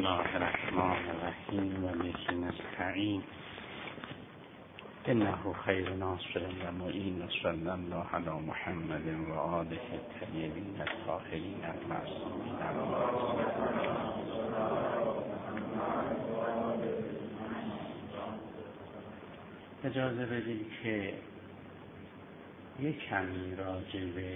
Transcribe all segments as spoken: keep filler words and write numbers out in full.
الله الرحمن الرحیم و به نستعین انه خیر ناصر و معین صلی الله علی محمد و آله الطیبین الطاهرین المعصومین. اجازه بدید که یک کمی راجع به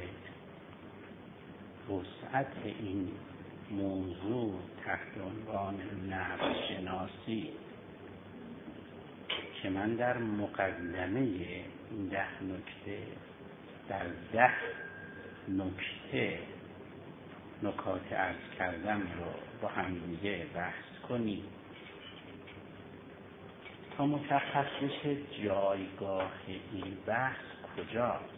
وسعت این موضوع تحت عنوان نفس شناسی که من در مقدمه این ده نکته در ده نکته نکات عرض کردم رو با هم دیگه بحث کنیم تا مشخص بشه جایگاه این بحث کجاست.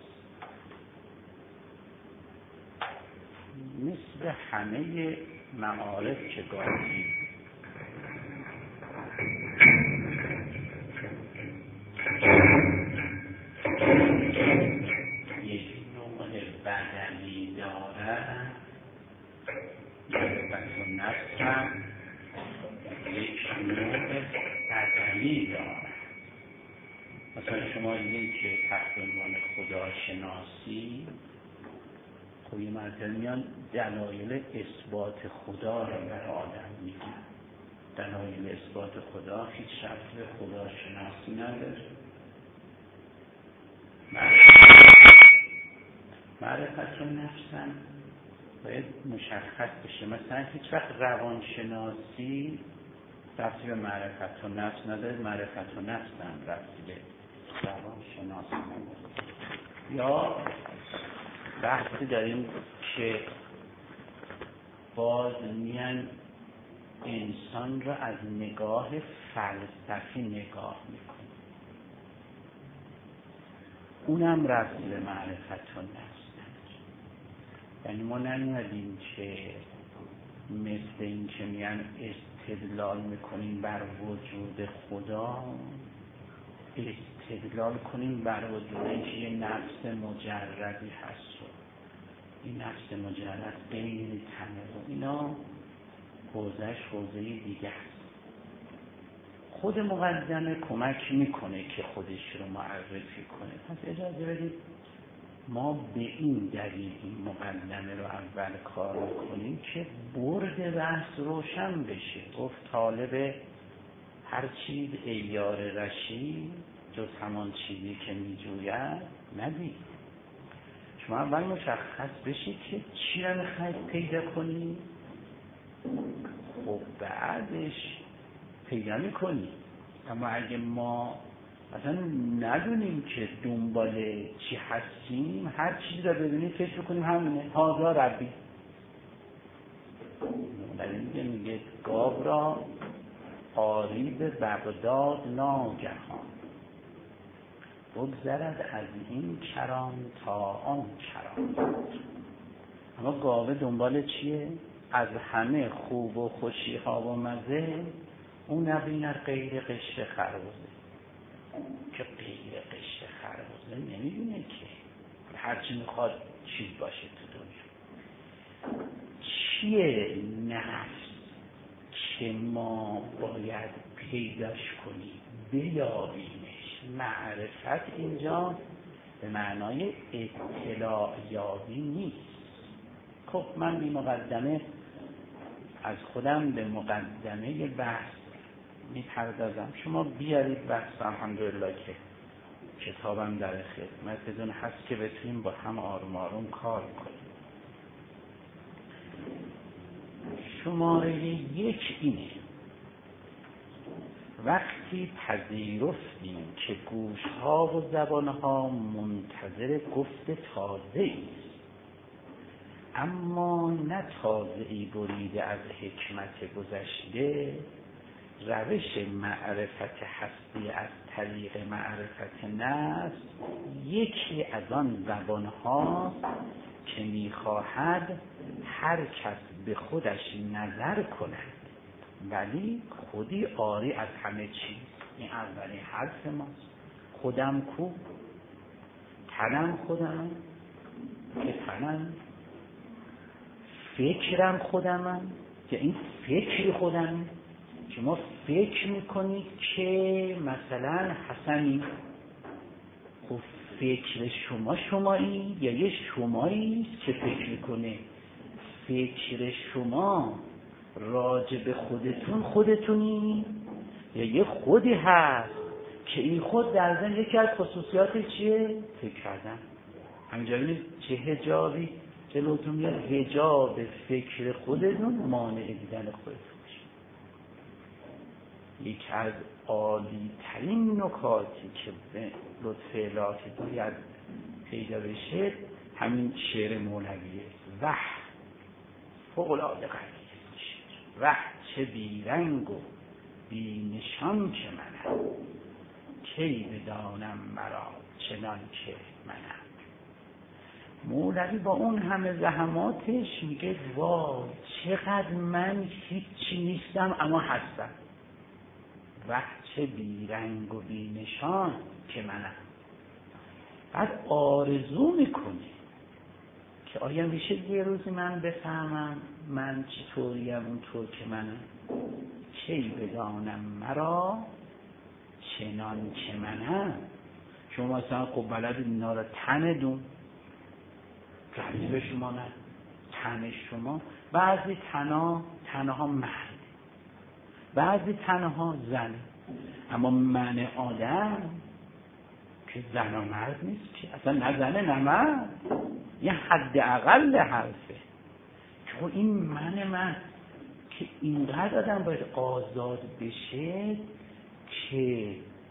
مثل همه معارف که گاهی یک نوع بدنی دارد، معرفت و نفس هم یک نوع بدنی دارد. مثلا شما دیدید که تحت عنوان خداشناسی خب یه مرتبه میان دلایل اثبات خدا رو بر آدم میگن. دلایل اثبات خدا هیچ شرط به خدا شناسی نداره. معرفت و نفسم باید مشخص بشه. مثلا هیچ وقت روانشناسی ربطی به معرفت و نفس نداره، معرفت و نفس هم ربطی به روانشناسی نداره. یا بحثی داریم که باز میان انسان را از نگاه فلسفی نگاه میکنه، اونم ربطی به معرفت و نفس نداره. یعنی ما نمیادیم که مثل این که میان استدلال میکنیم بر وجود خدا، استدلال کنیم بر وجود که یه نفس مجردی هست و این نفس مجرد غیر تنه و اینا حوزهش حوزه دیگه هست. خود مقدمه کمک میکنه که خودش رو معرفی کنه. پس اجازه بدید ما به این دلیل این مقدمه رو اول کار میکنیم که برد بحث روشن بشه. گفت طالب هر چیز عیار رشید جز همان چیزی که میجوید ندید. شما اول مشخص بشید که چی رو میخواید پیدا کنید، خب بعدش پیدا میکنید. اما اگه ما اصلا ندونیم که دنبال چی هستیم، هر چیزی رو ببینید فکر کنیم همینه، هازا ربی. ولی میگه میگه گاو را آری به بغداد ناگهان، بگذرد از این کران تا آن کران. اما گاوه دنبال چیه؟ از همه خوب و خوشی ها و مزه اون نبینر غیر قشر خربزه. که غیر قشر خربزه نمیدونه که هرچی میخواد چیز باشه تو دنیا. چیه نفس که ما باید پیداش کنیم بیابیمش؟ معرفت اینجا به معنای اطلاع یابی نیست. خب من بی مقدمه از خودم به مقدمه بحث میپردازم. شما بیارید بحث، الحمدلله که کتابم در خدمتتون هست که بتونیم با هم آروم آروم کار کنیم. شماره یک اینه: وقتی پذیرفتیم که گوشها و زبانها منتظر گفت تازه است، اما نه تازه‌ای بریده از حکمت گذشته، روش معرفت هستی از طریق معرفت نفس یکی از آن زبانها که می‌خواهد هر کس به خودش نظر کند ولی خودی آری از همه چیز. این اولین حرف ماست. خودم کو؟ تنم خودم که تنم، فکرم خودمم که این فکر خودم، شما فکر میکنید که مثلا حسنی، خب فکر شما شمایی یا یه شمایی که فکر میکنه؟ فکر شما راجع به خودتون خودتونی یا یه خودی هست که این خود در ذهن یکی از خصوصیات چیه؟ فکر کردن. همینجا ببینید چه حجابی جلوتون میاد، حجاب فکر خودتون مانع دیدن خودتون میشه. یکی از عالی ترین نکاتی که به لطف الهی باید پیدا بشه همین شعر مولویه. وح فوق العاده قویه شعر. وح چه بیرنگ و بی نشان که منم، کی بدانم مرا چنان که منم. مولوی با اون همه زحماتش میگه وای چقدر من هیچی نیستم اما هستم. وح چه بیرنگ و بی نشان که منم. بعد آرزو میکنه که آیا میشه یه روزی من بفهمم من چطوریم اونطور که منم. کی بدانم مرا چنان که منم. شما مثلا خب بلد اینا را تندون ربطی به شما نه، تن شما بعضی تنها تنها مرد، بعضی تنها زن، اما من آدم که زن و مرد نیست که اصلا، نه زنه نه مرد، یه حد اقل حرفه. چون این من من که اینقدر آدم باید آزاد بشه که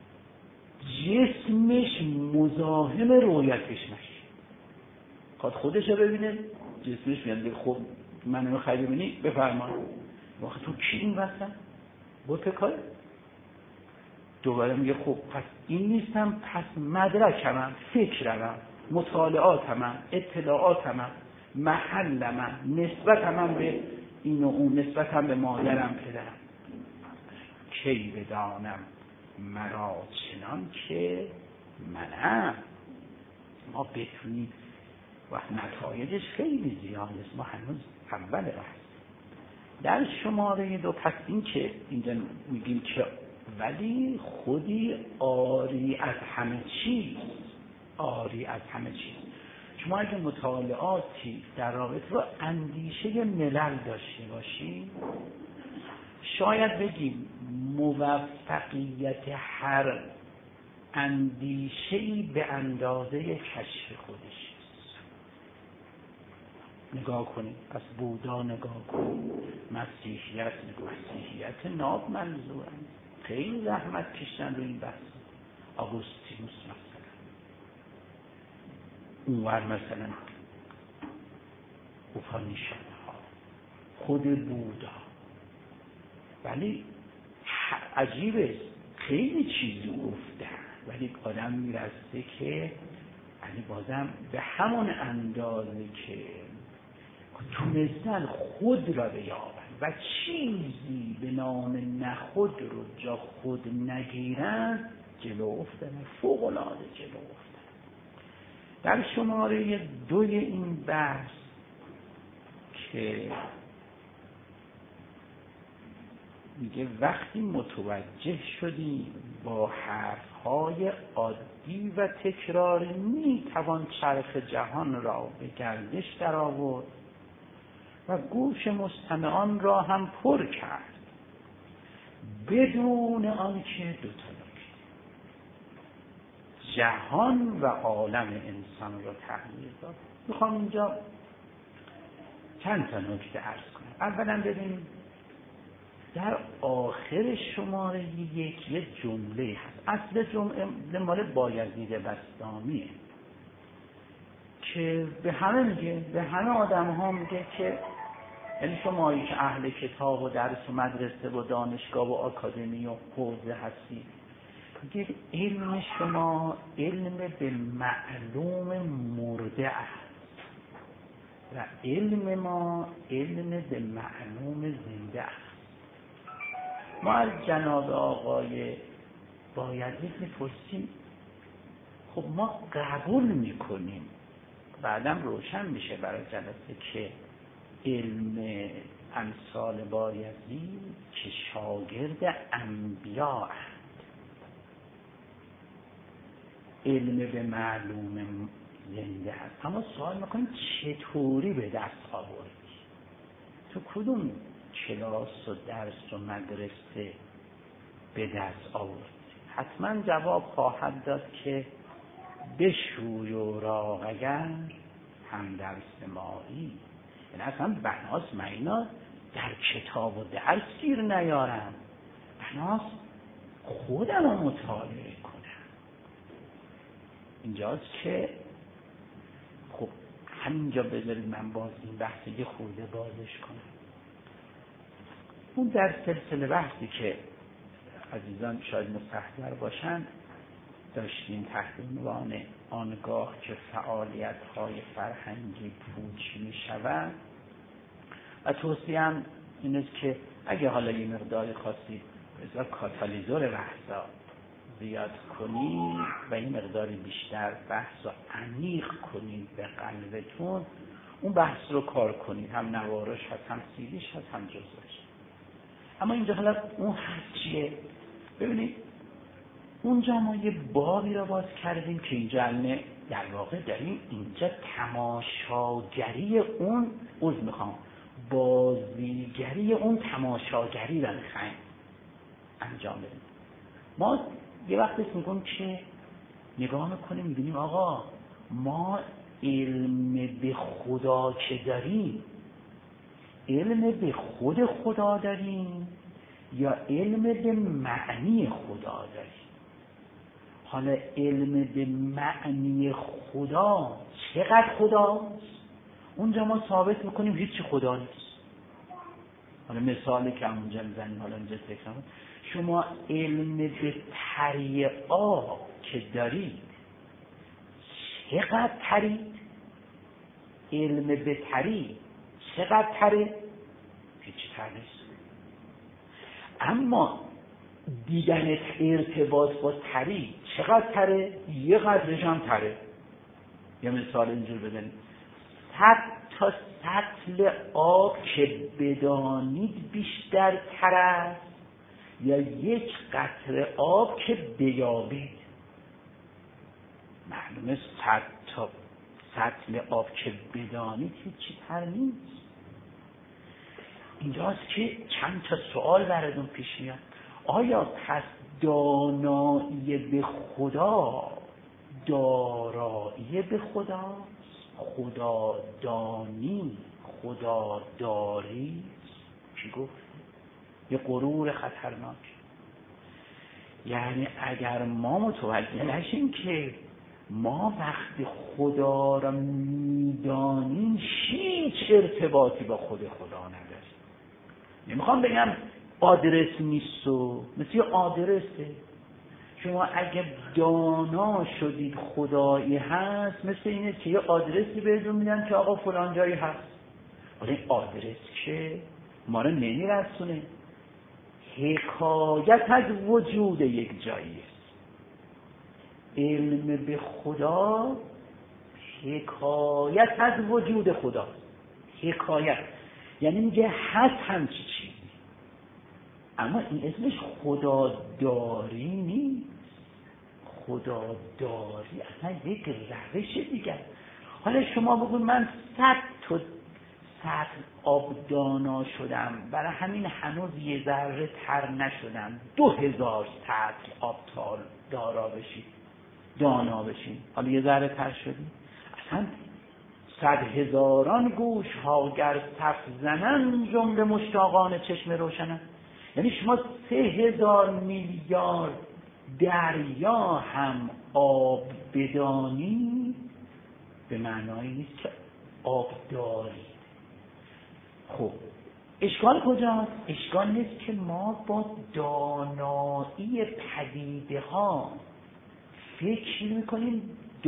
جسمش مزاحم رویتش نشه. خود خودش رو ببینه، جسمش میاد خب منو میخوای ببینی بفرما، واقعا تو کی این وسط بود که کاره؟ دوباره میگه خب پس این نیستم، پس مدرکمم، فکرمم، مطالعاتمم، اطلاعاتمم، محلمم، نسبتمم به این و اون، نسبتم به مادرم پدرم. کی بدانم مرا چنان که منم. ما بتونیم و نتایجش خیلی زیاد است، ما هنوز اول راست. در شماره دو پس این که اینجا میگیم که ولی خودی آری از همه چیز، آری از همه چیز. شما اگه مطالعاتی در رابطه با اندیشه ملل داشته باشی، شاید بگیم موفقیت هر اندیشه‌ای به اندازه کشف خودش. نگاه کنید، از بودا نگاه کنید، مسیحیت نگاه، مسیحیت ناب منظورم خیلی زحمت کشتن رو این بحث. آگوستینوس مثلا، اونور مثلا اوپانیشاد ها، خود بودا. ولی عجیبه خیلی چیزی گفتن ولی آدم میرسه که یعنی بازم به همون اندازه که تونستن خود را بیابن و چیزی به نام نخود رو جا خود نگیرن، جلو افتن، فوق العاده جلو افتن. در شماره دوی این بحث که میگه وقتی متوجه شدی با حرفهای عادی و تکراری میتوان چرخ جهان را به گردش در آورد و گوش مستمعان را هم پر کرد بدون آنکه دو تا نکته جهان و عالم انسان را تغییر داد. میخوام اینجا چند تا نکته عرض کنم. اولا ببینیم در آخر شماره یک یه جمله هست، اصل جمله مال بایزید بسطامیه که به همه میگه، به همه آدم ها میگه که یعنی شمایی که اهل کتاب و درس و مدرسه و دانشگاه و آکادمی و حوزه هستی، میگه علم شما علم به معلوم مرده است و علم ما علم به معلوم زنده است. ما از جناب آقای بایزید میپرسیم، خب ما قبول میکنیم بعدم روشن میشه برای جلسه که علم امثال بایزید که شاگرد انبیاء علم به معلوم زنده هست. اما سوال میکنیم چطوری به دست آوردی؟ تو کدوم کلاس و درس و مدرسه به دست آوردی؟ حتما جواب خواهد داد که بشوی و راغگر هم درس مایی. یعنی اصلا بناست من اینا در کتاب و درس گیر نیارم، بناست خودم رو مطالعه کنم. اینجاست که خب همینجا بذارید من باز این بحثی که خورده بازش کنم. اون در سلسله بحثی که عزیزان شاید مستحضر باشن داشتیم تحت عنوان آنگاه که فعالیت‌های فرهنگی پوچ می‌شود و توصیه‌ام این است که اگه حالا یه مقدار خاصی بذار کاتالیزور بحثا زیاد کنید و این مقدار بیشتر بحث رو عمیق کنید به قلبتون، اون بحث رو کار کنید، هم نوارش هست، هم سیدیش هست، هم جزوش. اما اینجا حالا اون هست چیه؟ ببینید اونجا ما یه بابی رو باز کردیم که اینجا علمه در واقع داریم اینجا تماشاگری اون عوض میخوام بازیگری اون تماشاگری رو میخوایم انجام بدیم. ما یه وقت میگم که نگاه میکنیم میبینیم آقا ما علم به خدا که داریم، علم به خود خدا داریم یا علم به معنی خدا داریم؟ حالا علم به معنی خدا چقدر خداست؟ اونجا ما ثابت میکنیم هیچی خدا نیست. حالا مثالی که اونجا میزنیم، حالا اینجا تکرار شما علم به طریقا که دارید چقدر ترید؟ علم به طریق چقدر تره؟ هیچی تر نیست. اما دیدن ارتباط با طریق چقدر تره؟ یه قدرش هم تره. یه مثال اینجور بزنید، صد تا سطل آب که بدانید بیشتر تر است یا یک قطره آب که بیابید؟ معلومه صد تا سطل آب که بدانید هیچی تر نیست. اینجاست که چند تا سوال براتون پیش میاد. آیا پس دانایی به خدا دارایی به خدا، خدا دانی، خدا داری؟ چی گفت؟ یه غرور خطرناک. یعنی اگر ما متوجه نشیم که ما وقتی خدا را میدانیم هیچ ارتباطی با خود خدا نداریم. نمیخوام بگم آدرس نیست و مثل یه آدرسه. شما اگه دانا شدید خدایی هست مثل اینه که یه آدرسی بهتون میدن که آقا فلان جایی هست، ولی این آدرس که ما رو نمیرسونه. حکایت از وجود یک جایی است. علم به خدا حکایت از وجود خدا. حکایت یعنی میگه هست همچی چیزی، اما این اسمش خدا داری نیست. خدا داری اصلا یک روش دیگر. حالا شما بگو من صد تا سطل آب دانا شدم، برای همین هنوز یه ذره تر نشدم، دو هزار سطل آب تال دارا بشید، دانا بشید، حالا یه ذره تر شدی. اصلا صد هزاران گوش ها گر صف زنن جمله مشتاقان چشم روشنن. یعنی شما سه هزار میلیارد دریا هم آب بدانی به معنای نیست که آب داری. خب اشکال کجاست؟ اشکال نیست که ما با دانایی پدیده ها فکر میکنیم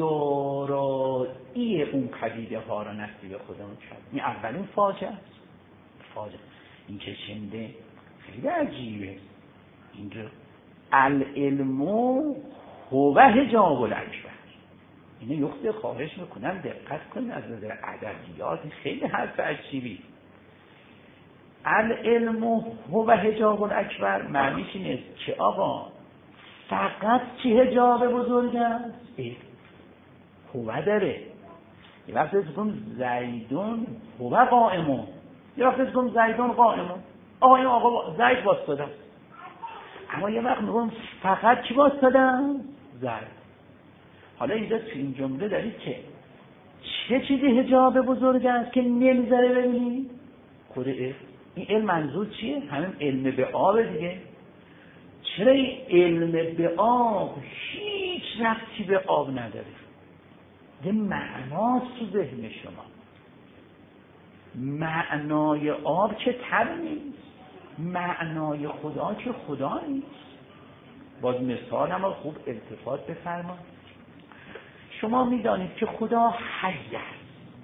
دارایی اون پدیده ها را نصیب خودمون کرد. این اولین فاجعه است. فاجعه این که شنده خیلی عجیبه. اینجا العلم هو حجاب الاکبر. اینه یخته خواهش میکنم دقت کنید از نظر ادبیات خیلی حرف عجیبی. العلم هو حجاب الاکبر معنیش اینه که آقا فقط چی حجاب بزرگ است؟ هو داره. یه وقت بگم زیدون هو قائمون، یه وقت بگم زیدون قائمون. آقا این آقا زید واسطاده است، اما یه وقت میگم فقط چی واسطاده است؟ زید. حالا اینجا تو این جمله دارید که چه چیزی حجاب بزرگ است که نمیذاره ببینی؟ خود علم. این علم منظور چیه؟ همین علم به آب دیگه. چرا این علم به آب هیچ ربطی به آب نداره؟ یه معناست تو ذهن شما. معنای آب که تر نیست، معنای خدا که خدا نیست. باز مثال هم خوب التفات بفرمایید. شما میدانید که خدا حی است،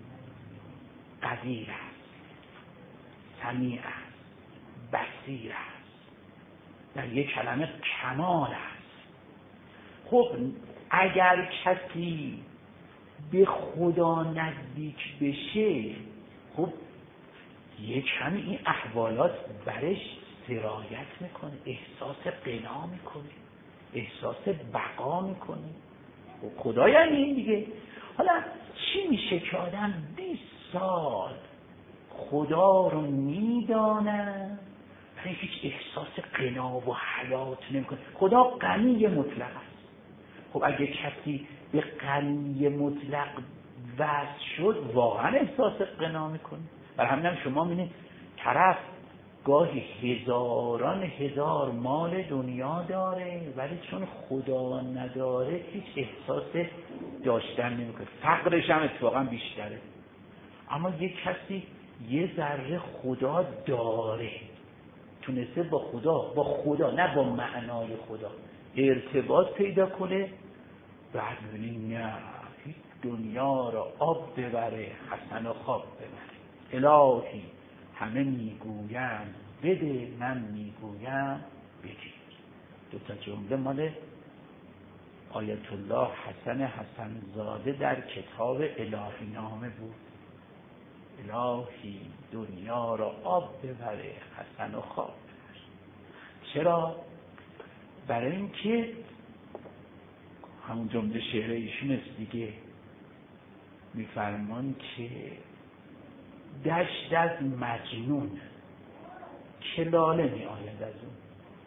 قدیر است، سمیع است، بصیر است، در یک کلمه کمال است. خب اگر کسی به خدا نزدیک بشه، خب یک کمی این احوالات برش سرایت میکنه، احساس غنا میکنه، احساس بقا میکنه. خدا یعنی این دیگه. حالا چی میشه که آدم بیست سال خدا رو میدانه ولی هیچ احساس غنا و حیات نمیکنه؟ خدا غنی مطلق است. خب اگه کسی به غنی مطلق وصل شد واقعا احساس غنا میکنه. برای همین هم شما میبینید طرف گاهی هزاران هزار مال دنیا داره ولی چون خدا نداره هیچ احساس داشتن نمیکنه، فقرش هم اتفاقا بیشتره. اما یک کسی یه ذره خدا داره، تونسته با خدا با خدا نه با معنای خدا ارتباط پیدا کنه، بعد میبینید نه هیچ دنیا را آب ببره حسن و خواب ببره. الهی همه میگویم بده، من میگویم بگیر. دو تا جمله مال آیت الله حسن حسن زاده در کتاب الهی نامه بود. الهی دنیا را آب ببره حسن و خواب ببره. چرا؟ برای اینکه همون جمله شعر ایشون است دیگه، میفرمان که دشت از مجنون که لاله می آید از اون،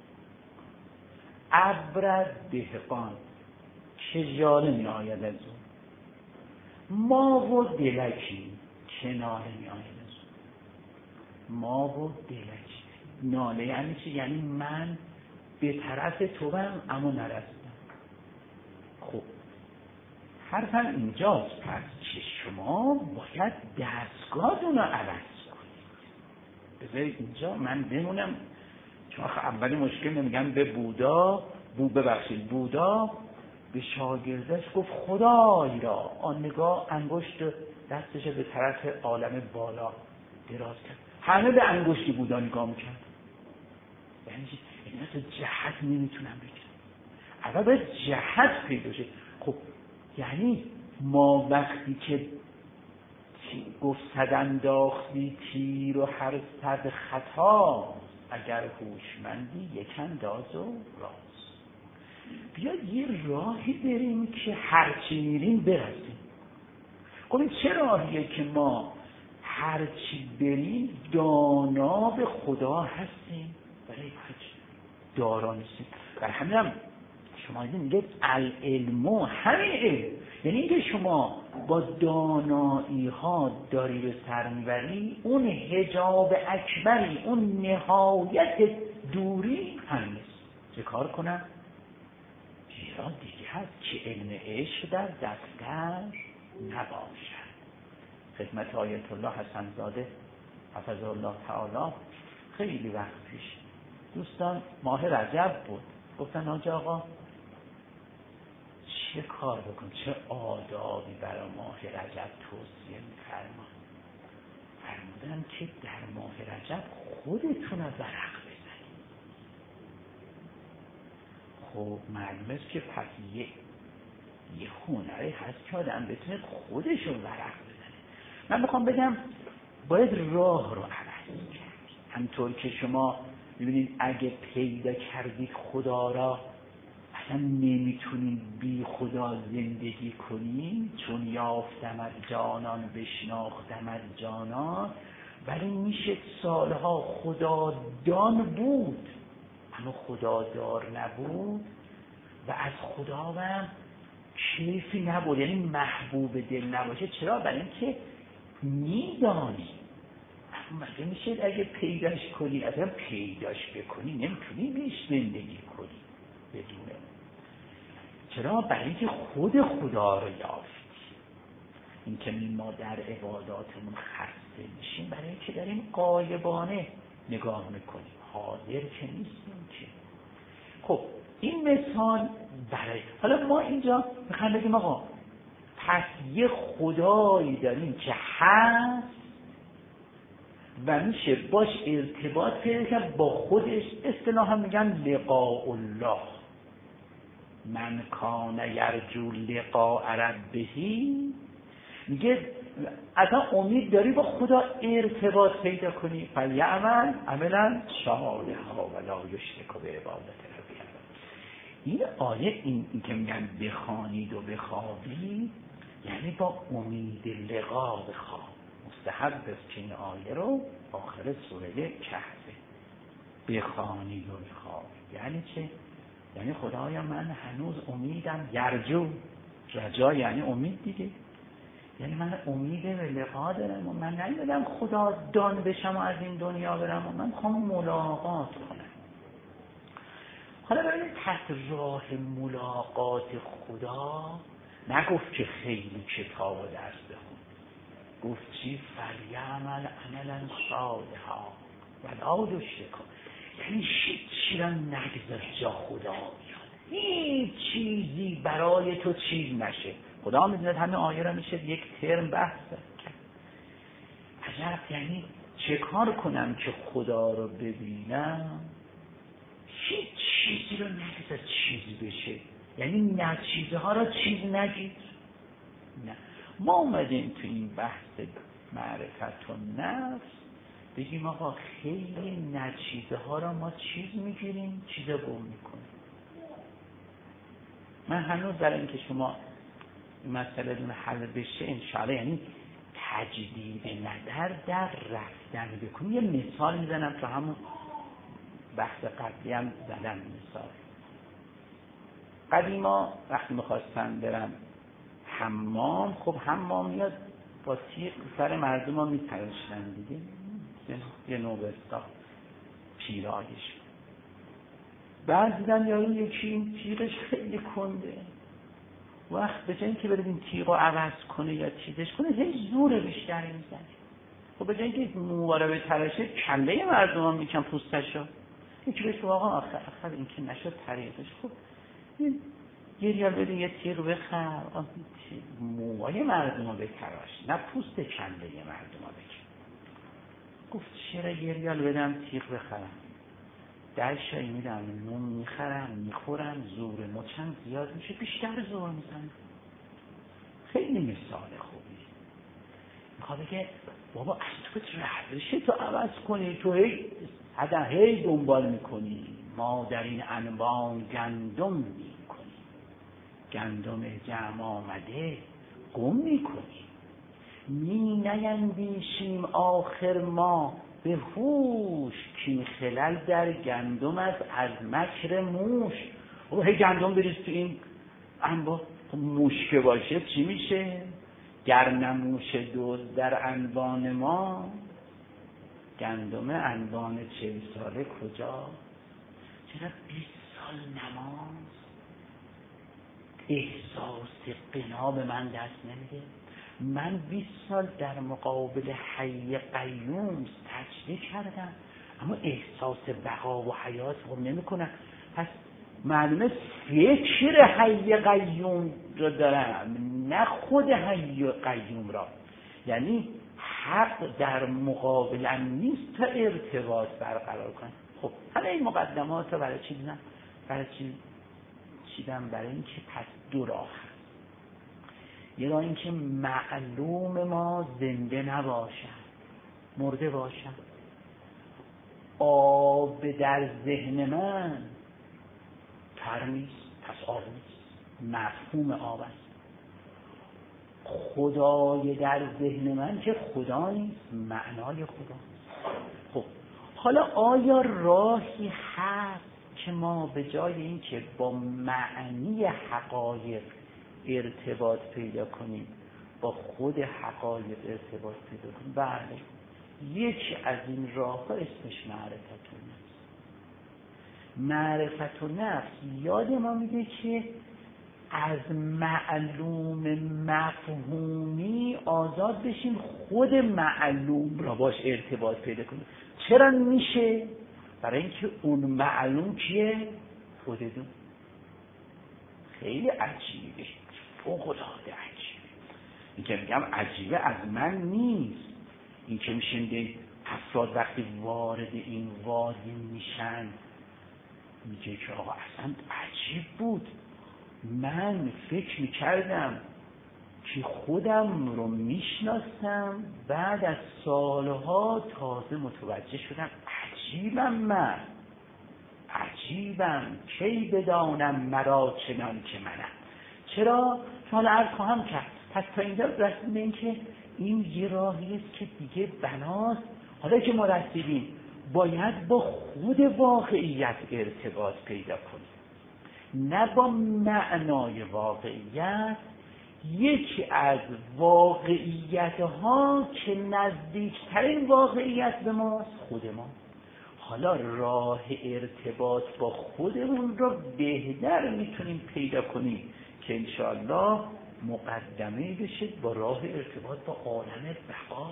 ابر از دهقان که ژاله می آید از اون، ما و دلکی که ناله می آید از اون. ما و دلکی، ناله یعنی چی؟ یعنی من به طرف تو هم اما نرسیدم. خب حرفم اینجاست، پس که شما باید دستگاهتون رو عوض کنید. بذارید اینجا من بمونم، چون اولی مشکل نمیگم به بودا بو ببخشید بودا به شاگردش گفت خدای را، آن نگاه انگشت دستش به طرف عالم بالا دراز کرد. همه به انگشت بودا نگاه میکرد. یعنی اینا تو جهت نمیتونم بگم، اول باید جهت پیدا شه. خب یعنی ما وقتی که گفت صد انداختی تیر و هر صد خطا، اگر هوشمندی یک انداز و راست. بیاد یه راهی بریم که هرچی میریم برسیم. خب این چه راهیه که ما هرچی بریم دانا به خدا هستیم ولی هیچ دارا نیستیم؟ برای همین هم شما میگه العلم همین علم، یعنی اینکه شما با دانایی ها داری به سر میبری، اون حجاب اکبری، اون نهایت دوری همین است. چه کار کنم؟ چرا دیگه هست که علم عشق در دستش نباشد. خدمت آیت الله حسن زاده حفظه الله تعالی خیلی وقت پیش دوستان ماه رجب بود، گفتن حاج آقا چه کار بکن، چه آدابی برای ماه رجب توصیه می‌فرمایید؟ فرمودن که در ماه رجب خودتون ورق بزنید. خب معلومه است که پس یه یه هنری هست که آدم بتونه خودشون ورق بزنه. من میخوام بگم باید راه رو عوض کرد. همطور که شما ببینید اگه پیدا کردید خدا را اصلا نمیتونید بی خدا زندگی کنید، چون یافتم از جانان بشناختم از جانان. ولی میشه سالها خدادان بود اما خدادار نبود و از خدا هم کیفی نبود، یعنی محبوب دل نباشه. چرا؟ برای اینکه میدانی. مگه میشه اگه پیداش کنی اصلا پیداش بکنی نمیتونی بیش زندگی کنی بدونه. چرا؟ برای اینکه خود خدا رو یافتی. این که ما در عباداتمون خسته میشیم برای اینکه داریم غایبانه نگاه میکنیم، حاضر که نیستیم که. خب این مثال برای حالا ما اینجا میخوایم بگیم آقا پس یه خدایی داریم که هست و میشه باش ارتباط پیدا کرد با خودش. اصطلاحا میگن لقاء الله. من کان یرجو لقاء ربه، میگه اصلا امید داری با خدا ارتباط پیدا کنی، فلیعمل عملا صالحا ولا یشرک بعبادت ربه. این آیه این, این که میگن بخوانید و بخوابید یعنی با امید لقا بخواب. مستحب است که این آیه رو آخر سوره کهف بخوانید و بخوابید. یعنی چه؟ یعنی خدایا من هنوز امیدم، یرجو رجا یعنی امید دیگه، یعنی من امید به لقا دارم و من نمیدونم خدا دان بشم و از این دنیا برم و من میخوام ملاقات کنم. حالا ببینید تحت راه ملاقات خدا نگفت که خیلی کتاب و درس بخون، گفت چی؟ فلیعمل عملا صالحا ولا یشرک. یعنی هیچی را نگذار جا خدا بیاد، هیچ چیزی برای تو چیز نشه. خدا میدونه همه آیه را میشه یک ترم بحث کرد. عجب، یعنی چه کار کنم که خدا رو ببینم؟ هیچ چیزی رو نگذار چیز بشه، یعنی نه چیزها را چیز نگیر. نه، ما اومدیم تو این بحث معرفت و نفس بگیم آقا خیلی نچیزها را ما چیز میگیریم، چیزا گم میکنیم. من هنوز در این که شما این مسئله دون حل بشه انشاءالله، یعنی تجدید نظر در رفتن بکنیم. یه مثال میزنم تو همون بحث قبلی هم زدم مثال. قدیما وقتی میخواستن برن حمام، خب حمام میاد با تیغ سر مردم ها میتراشتن دیگه، یه نوبستا پیرایش. بعد دیدن یارو یکی این تیغش خیلی کنده، وقت به جای اینکه بره این تیغ رو عوض کنه یا چیزش کنه هی زور بیشتری میزنه. خب به جای اینکه مواره به تراشه کله مردم ها میکن پوستش رو، یکی بهش آقا آخر آخر این که نشد طریقش، خب یه ریال بده یه تیغ بخر، موهای مردم ها بتراش نه پوست کله مردم ها بکن. گفت چرا یه ریال بدم تیغ بخرم؟ در شایی میدم نون میخرم میخورم، زور مچم زیاد میشه بیشتر زور میزنم. خیلی مثال خوبی. میخواد بگه بابا از تو روش تو عوض کنی، تو هی حدا هی دنبال میکنی. ما در این انبان گندم میکنی، گندم جمع آمده گم میکنی. می نیندیشیم آخر ما به هوش، که خلل در گندم است از مکر موش. و هی گندم بریز تو این انبار، موش که باشه چی میشه؟ گر نموش دوز در انبان ما، گندم انبان چهل ساله کجا؟ چرا بیست سال نماز احساس قنا به من دست نمیده؟ من بیست سال در مقابل حی قیوم سجده کردم اما احساس بقا و حیات رو نمی کنم. پس معلومه فکر حی قیوم رو دارم نه خود حی قیوم را. یعنی حق در مقابلم نیست تا ارتباط برقرار کنم. خب حالا این مقدمات رو برای چی دیدم؟ برای چی چیدم؟ برای این که پس دو راه هست. یه راه این که معلوم ما زنده نباشن، مرده باشن. آب در ذهن من تر نیست، پس آب نیست، مفهوم آب است. خدای در ذهن من که خدا نیست، معنای خدا. خب حالا آیا راهی هست که ما به جای این که با معنی حقایق ارتباط پیدا کنیم با خود حقایق ارتباط پیدا کنیم؟ بله، یکی از این راه ها اسمش معرفت النفس. معرفت النفس یاد ما میده که از معلوم مفهومی آزاد بشیم، خود معلوم را باش ارتباط پیدا کنیم. چرا میشه؟ برای اینکه اون معلوم کیه؟ خودتون. خیلی عجیبه، فوق‌العاده عجیبه. این که میگم عجیبه از من نیست، این که میشه افراد وقتی وارد این وادی میشن میگه که آقا اصلا عجیب بود، من فکر میکردم که خودم رو میشناسم، بعد از سالها تازه متوجه شدم عجیبم، من عجیبم، کی بدانم مرا چنان که منم. چرا؟ چون عرض خواهم کرد پس تا اینجا رسیدیم به این که این یه راهی است که دیگه بناست. حالا که ما رسیدیم باید با خود واقعیت ارتباط پیدا کنیم، نه با معنای واقعیت. یکی از واقعیت ها که نزدیکترین واقعیت به ماست خود ما. حالا راه ارتباط با خودمون رو بهتر میتونیم پیدا کنیم که انشاءالله مقدمه بشه با راه ارتباط با عالم بقا.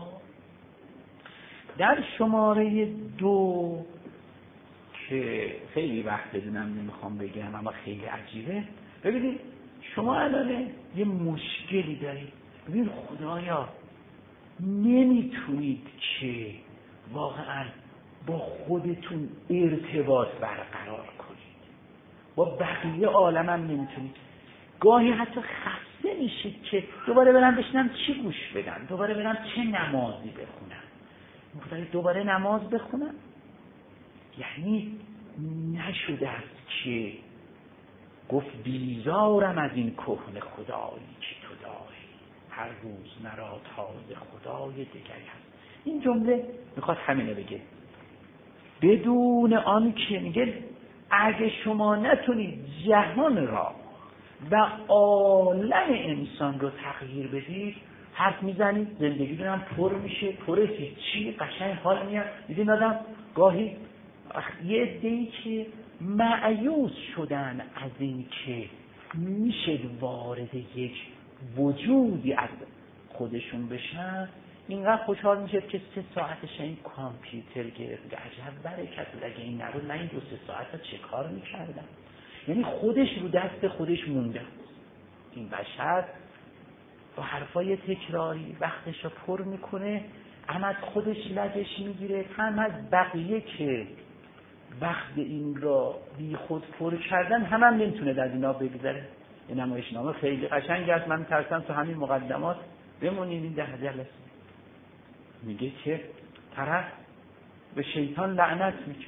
در شماره دو که خیلی وقت بدونم نمیخوام بگم اما خیلی عجیبه، ببینید شما الان یه مشکلی دارید. ببینید خدایا نمیتونید که واقعا با خودتون ارتباط برقرار کنید، با بقیه عالم هم نمیتونید. گاهی حتی خسته میشید که دوباره برم بشنم چی گوش بدم، دوباره برم چه نمازی بخونم، مختلف دوباره نماز بخونم. یعنی نشده است که گفت بیزارم از این کهنه خدایی که تو داری، هر روز مرا تازه خدای دیگری هست. این جمله میخواد همینه بگه، بدون آن که میگه اگه شما نتونید جهان را و عالم انسان رو تغییر بدید، حرف میزنید زندگی دونم پر میشه، پر چی قشنگ حال میاد. دیدین آدم گاهی یه عده‌ای که مایوس شدن از این که میشه وارد یک وجودی از خودشون بشن، اینقدر خوشحال میشه که سه ساعتش این کامپیوتر گرفت. عجب برکت بود، اگه این نبود من این دو سه ساعت چه کار میکردم. یعنی خودش رو دست خودش مونده. این بشر با حرفای تکراری وقتش رو پر میکنه، هم از خودش لجش میگیره، هم از بقیه که وقت این را بی خود پر کردن هم هم نمیتونه در اینا بگذره. این نمایشنامه خیلی قشنگ است، من میترسم تو همین مقدمات بمونیم این ده جلسه. میگه که طرف به شیطان لعنت میکنه،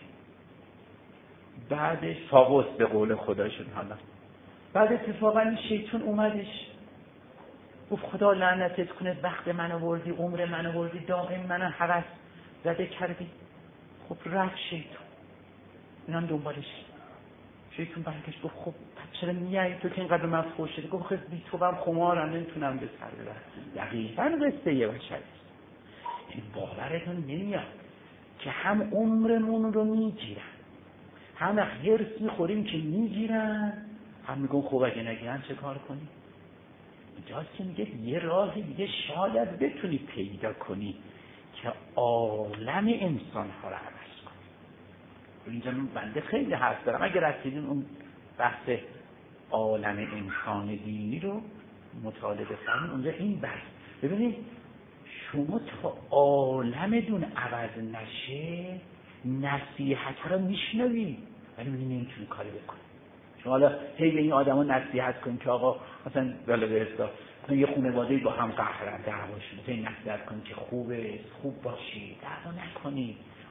بعدش فاوس به قول خداشون. حالا بعد اتفاقا این شیطان اومدش گفت خدا لعنتت کنه، وقت من آوردی، عمر من آوردی، دائم من هوس زده کردی. خب رفت شیطان، اینم دنبالش. شیطان برگشت گفت خب چرا میای تو که اینقدر من فوش شدی؟ گفت خب بی تو هم خمارم نمیتونم به سر ببرم. دقیقاً قصه یه بشر. این باورتون نمیاد که هم عمرمون رو میگیرن، هم هرس میخوریم که میگیرن، هم میگن خب اگه نگیرن چه کار کنی؟ اینجاست که میگه یه راهی دیگه شاید بتونی پیدا کنی که عالم انسان ها رو عوض کنی. اینجا بنده خیلی حرف دارم، اگه رسیدین اون بحث عالم انسان دینی رو مطالعه بفرمایید اونجا این بحث. ببینید شما تا عالمتون عوض نشه نصیحت رو میشنوی ولی نمیتونی کاری بکنی. شما حالا هی به این آدما نصیحت کن که آقا مثلا والا به حساب مثلا یه خانواده با هم قهرن دعواشون، هی نصیحت کن که خوبه خوب باشی، دعوا نکنی.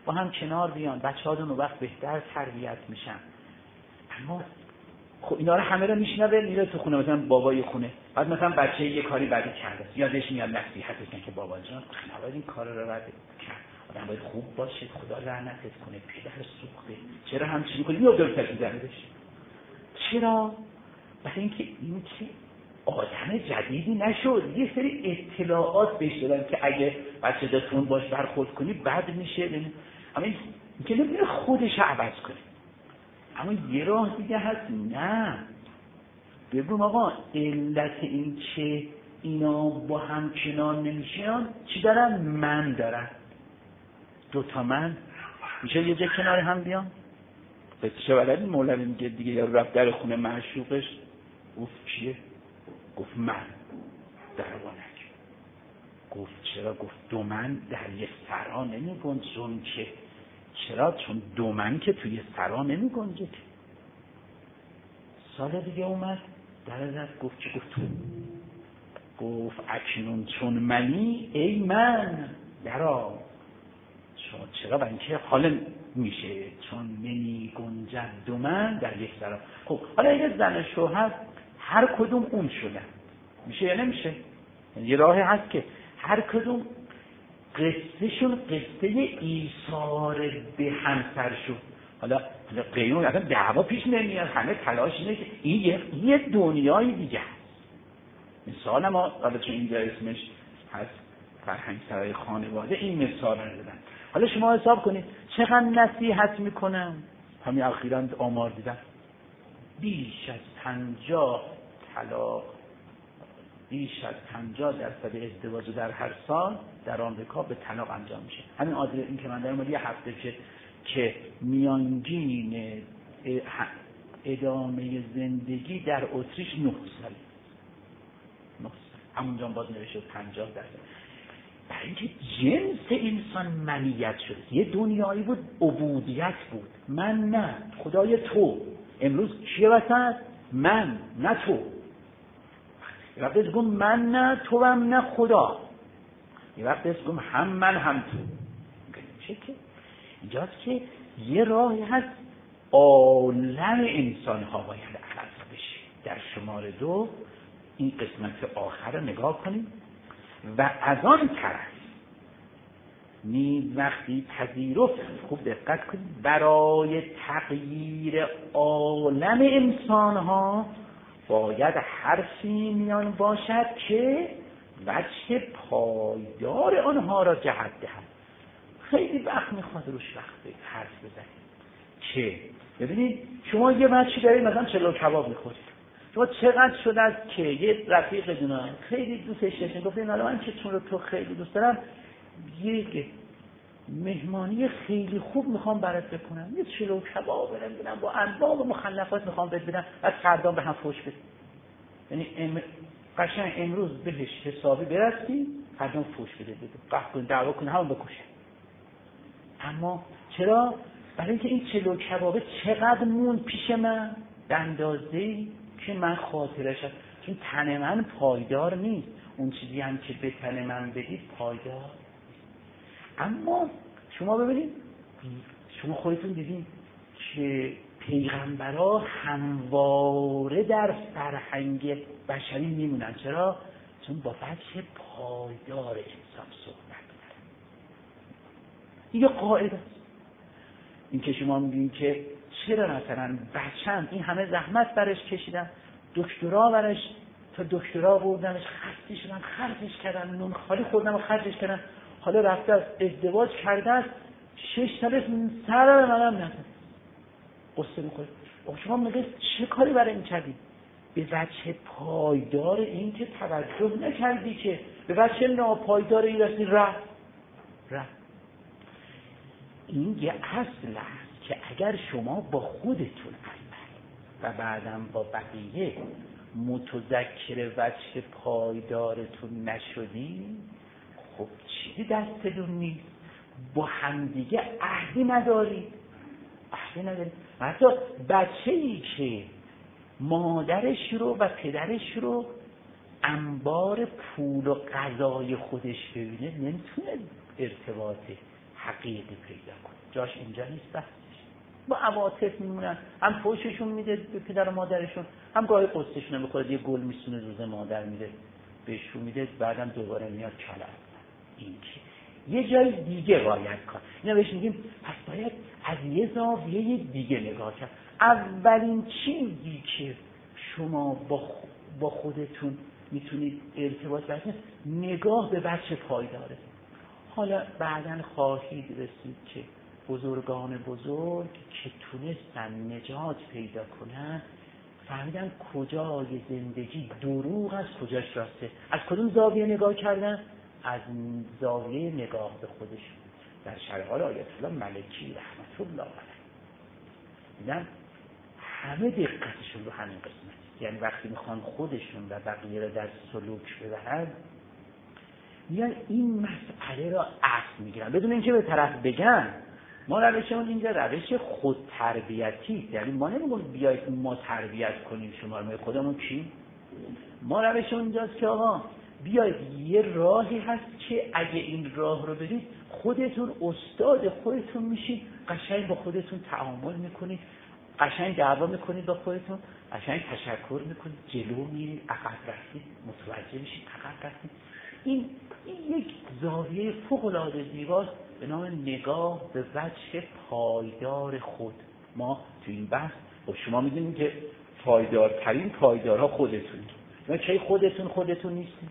با هم کنار بیان، بچه‌ها اون وقت بهتر تربیت میشن. اما خب اینا رو همه رو میشنوه، میره تو خونه، مثلا بابای خونه، بعد مثلا بچه یه کاری بدی کرده، یادش میاد نصیحتش کنه که بابا جان نباید این کار رو رد کرد، آدم باید خوب باشه، خدا لعنتت کنه، پدر سوخته، چرا همچین می‌کنی؟ میاد دور تکیدنش. چرا؟ برای اینکه این که آدم جدیدی نشد، یه سری اطلاعات بهش دادن که اگه بچه دتون باش برخورد کنی بد میشه، اما این که نمیره خودش عوض کنه. اما یه راه دیگه هست، نه بگم آقا علت این که اینا با هم کنار نمیشن چی دارن؟ من دارن، دوتا من میشه یه جا کنار هم بیان. قصه ولدی مولوی میگه دیگه، یا رفت در خونه معشوقش، گفت چیه؟ گفت من دربانک. گفت چرا؟ گفت دو من در یک سرا نمی گنجن که. چرا؟ چون دو من که توی سرا نمی گنجه. سال دیگه اومد در زد، گفت چی؟ گفت تو. گفت اکنون چون منی ای من درا. چون چرا؟ برای اینکه حالا میشه چون نمی گنجد دو من در یک سرا. خب حالا اگه زن شوهر هر کدوم اون شدن، میشه یا نمیشه؟ یه راهی هست که هر کدوم قصهشون قصه ایثار به همسر شد. حالا قیون اصلا دعوا پیش نمیاد، همه تلاش اینه که این یه, یه دنیای دیگه هست. مثال ما حالا چون اینجا اسمش هست فرهنگ سرای خانواده، این مثال رو دادن. حالا شما حساب کنید چقدر نصیحت میکنم. همین اخیراً آمار دیدم بیش از پنجاه طلاق، بیش از پنجاه درصد ازدواج در هر سال در آمریکا به طلاق انجام میشه. همین آدرس این که من در مورد یه هفته که که میانگین ادامه زندگی در اتریش نه سال، نه سال همونجا باز نوشته پنجاه درصد. برای اینکه جنس انسان منیت شده. یه دنیایی بود عبودیت بود، من نه خدای تو. امروز کیه وسط؟ من نه تو. یه وقت از گم من نه تو هم نه خدا، یه وقت از گم هم من هم تو. میشه که اینجاست که یه راهی هست عالم انسان ها باید عوض بشه. در شماره دو این قسمت آخر رو نگاه کنیم و از آن طرف نیز وقتی پذیرفت، خوب دقت کنید، برای تغییر عالم انسان ها باید حرفی میان باشد که وجه پایدار آنها را جهت دهد. خیلی وقت میخواد روش وقت حرف بزنید که ببینید شما یه بچه دارید مثلا چلو کباب میخورید، شما چقدر شده است که یه رفیق دونن خیلی دوستش داشتین، گفتین حالا من که چون رو تو خیلی دوست دارم یک مهمانی خیلی خوب میخوام برات بکنم، یه چلو کباب نمیدونم با انواع و مخلفات میخوام بهت بدم، بعد فردا به هم فوش بدید. یعنی ام... قشنگ امروز بهش حسابی برسی، فردا فوش بده بده قهر کن دعوا کن همون بکشه. اما چرا؟ برای اینکه این چلو کبابه چقدر مون پیش من به اندازه‌ای که من خاطرشم، چون تن من پایدار نیست، اون چیزی هم که به تن من بدید پایدار. اما شما ببینید، شما خودتون دیدین که پیغمبرها همواره در فرهنگ بشری میمونن. چرا؟ چون با وجه پایدار انسان صحبت میکنن. این یه قاعده است. این که شما میگین که چرا مثلا بچم این همه زحمت برش کشیدن، دکترا برش تا دکترا بردنش، خسته شدن، خرجش کردن، نون خالی خوردن و خرجش کردن، حالا رفته از ازدواج کرده است، شش سال سر به منم نزد قصه میکنه. شما میگه چه کاری برای این کردی؟ به وجه پایدار این که توجه نکردی، که به وجه ناپایدار این رسی رفت رفت. این یه اصل است که اگر شما با خودتون و بعدم با بقیه متذکر وجه پایدارتون نشدی، خب چیزی دستتون نیست، با همدیگه عهدی ندارید عهدی ندارید. حتی بچه‌ای که مادرش رو و پدرش رو انبار پول و غذای خودش ببینه نمیتونه ارتباط حقیقی پیدا کن. جاش اینجا نیست. بحثش با عواطف میمونن، هم فوششون میده به پدر و مادرشون، هم گاهی قصهشون میخوره، یه گل میسونه روز مادر میده بهشون میده، بعدم دوباره میاد کلام. این چی؟ یه جای دیگه باید کار. اینا بهش میگیم پس باید از یه زاویه دیگه نگاه کرد. اولین چیزی که شما با با خودتون میتونید ارتباط برقرار نگاه به بچه پایداره. حالا بعداً خواهید رسید که بزرگان بزرگ که تونستن نجات پیدا کنن فهمیدن کجای زندگی دروغ است کجاش راسته. از کدوم زاویه نگاه کردن؟ از زاویه نگاه به خودشون. در شرح حال آیت الله ملکی رحمت الله علیه دیدن همه دقتشون رو همین قسمت، یعنی وقتی میخوان خودشون و بقیه رو در سلوک ببرن میان این مسئله را اصل میگیرن بدون اینکه به طرف بگن. ما روشمون اینجا روش خود تربیتی، یعنی ما نمیگیم بیایید ما تربیت کنیم شما رو، خودمون کی؟ ما روشمون اینجاست که آقا بیایید یه راهی هست که اگه این راه رو برید خودتون استاد خودتون میشید، قشنگ با خودتون تعامل میکنید، قشنگ دعوا میکنید با خودتون، قشنگ تشکر میکنید، جلو میرید، عقب رفتید، متوجه میشید عقب رفتید. این این یک زاویه فوق‌العاده زیباست به نام نگاه به وجه پایدار خود. ما تو این بحث خب شما میدونید که پایدارترین پایدارها خودتونید. نه چه خودتون خودتون نیستید،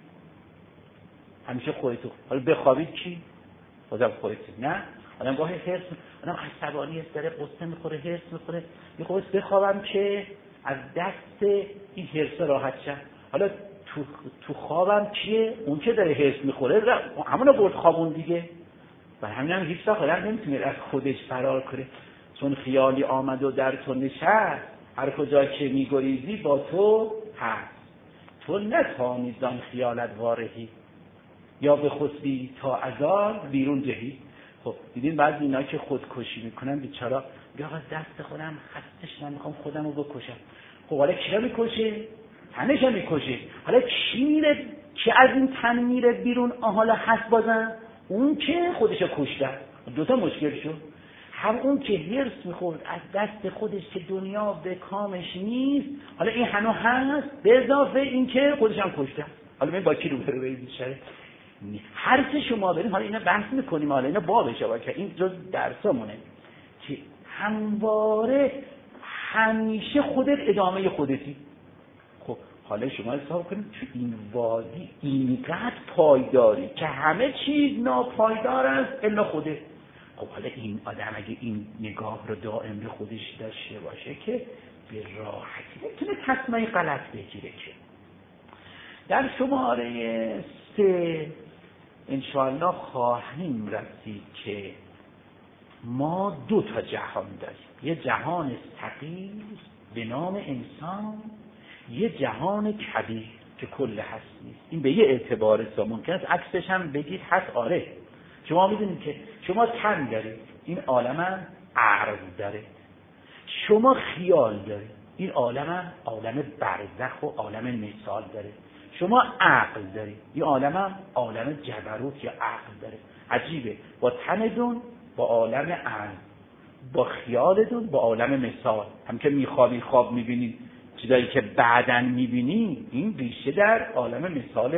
همیشه خودتون. حالا بخوابید کی؟ خودم خودتون. نه آدم گاهی هرس، آدم عصبانی است، داره قصه میخوره، هرس میخوره، میخواد بخوابم که از دست این هرس راحت شم. حالا تو تو خوابم چیه؟ اون که داره هرس میخوره همونو برد خوابون دیگه. و همین هم هیچ وقت آدم نمیتونه از خودش فرار کنه، چون خیالی آمد و در تو نشست، هر کجا که میگریزی با تو هست، تو نتوانی زان خیالت وارهی، یا به خودی تا ازار بیرون جهی. خب دیدین بعضی اینا که خودکشی میکنن بیچارا میگه آقا دست خودم خستش، من میخوام خودم رو بکشم. خب حالا کی رو میکشه؟ تنش رو میکشه. حالا کی میره که از این تن میره بیرون؟ حالا هست بازم اون که خودشو کشته. دوتا مشکل شد، هم اون که هرس میخورد از دست خودش که دنیا به کامش نیست، حالا این هنو هست، به اضافه این که خودش هم کشته. حالا من با کی رو برو برید بیشتره هر سه شما بریم. حالا اینا بحث میکنیم، حالا اینا بابشه با که این جز درسمونه که همواره همیشه خودت ادامه خودتی. خب حالا شما حساب کنید تو این وادی اینقدر پایداری که همه چیز ناپایدار است الا خوده. خب حالا این آدم اگه این نگاه رو دائم به خودش داشته باشه که به راحتی نمیتونه تصمیم غلط بگیره. که در شماره سه انشاءالله خواهیم رسید که ما دو تا جهان داریم، یه جهان صغیر به نام انسان، یه جهان کبیر که کل هست نیست. این به یه اعتبار است، ممکن است عکسش هم بگید هست. آره شما میدونید که شما تن دارید، این عالم هم عرض داره، شما خیال دارید، این عالم هم عالم برزخ و عالم مثال داره، شما عقل دارید، این عالم هم عالم جبروت یا عقل داره. عجیبه، با تنتون با عالم عقل، با خیالتون با عالم مثال. هم که میخوابید خواب میبینید، چیزایی که بعداً میبینید این ریشه در عالم مثال